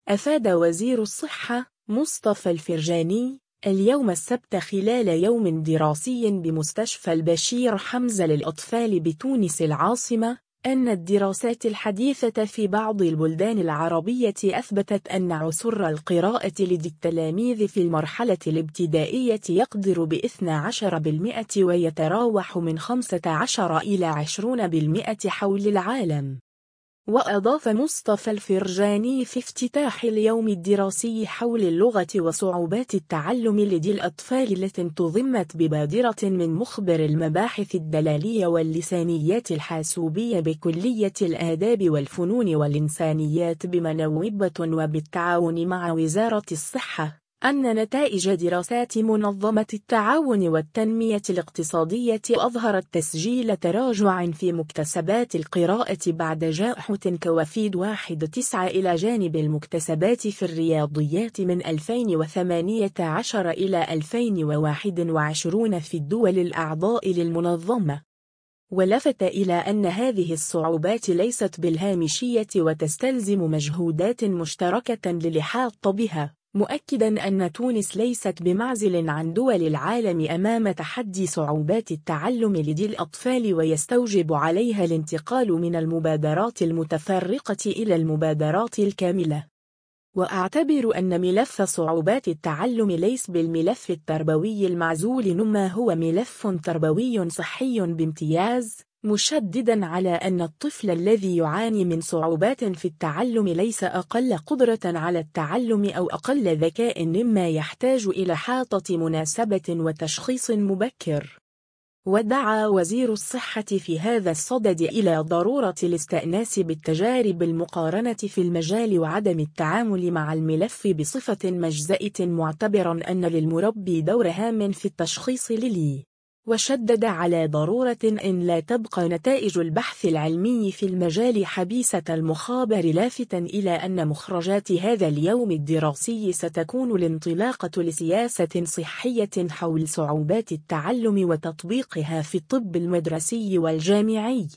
أفاد وزير الصحة مصطفى الفرجاني اليوم السبت خلال يوم دراسي بمستشفى البشير حمزة للأطفال بتونس العاصمة أن الدراسات الحديثة في بعض البلدان العربية أثبتت أن عسر القراءة لدى التلاميذ في المرحلة الابتدائية يقدر ب12% ويتراوح من 15 إلى 20% حول العالم. وأضاف مصطفى الفرجاني في افتتاح اليوم الدراسي حول اللغة وصعوبات التعلم لدى الأطفال التي انتظمت ببادرة من مخبر المباحث الدلالية واللسانيات الحاسوبية بكلية الآداب والفنون والإنسانيات بمنوبة وبالتعاون مع وزارة الصحة أن نتائج دراسات منظمة التعاون والتنمية الاقتصادية أظهرت تسجيل تراجع في مكتسبات القراءة بعد جائحة كوفيد-19 إلى جانب المكتسبات في الرياضيات من 2018 إلى 2021 في الدول الأعضاء للمنظمة. ولفت إلى أن هذه الصعوبات ليست بالهامشية وتستلزم مجهودات مشتركة للإحاطة بها، مؤكداً أن تونس ليست بمعزل عن دول العالم أمام تحدي صعوبات التعلم لدى الأطفال ويستوجب عليها الانتقال من المبادرات المتفرقة إلى المبادرات الكاملة. وأعتبر أن ملف صعوبات التعلم ليس بالملف التربوي المعزول إنما هو ملف تربوي صحي بامتياز، مشدداً على أن الطفل الذي يعاني من صعوبات في التعلم ليس أقل قدرة على التعلم أو أقل ذكاء مما يحتاج إلى إحاطة مناسبة وتشخيص مبكر. ودعا وزير الصحة في هذا الصدد إلى ضرورة الاستئناس بالتجارب المقارنة في المجال وعدم التعامل مع الملف بصفة مجزئة، معتبرا أن للمربي دور هام في التشخيص وشدد على ضرورة أن لا تبقى نتائج البحث العلمي في المجال حبيسة المخابر، لافتاً إلى أن مخرجات هذا اليوم الدراسي ستكون الانطلاقة لسياسة صحية حول صعوبات التعلم وتطبيقها في الطب المدرسي والجامعي.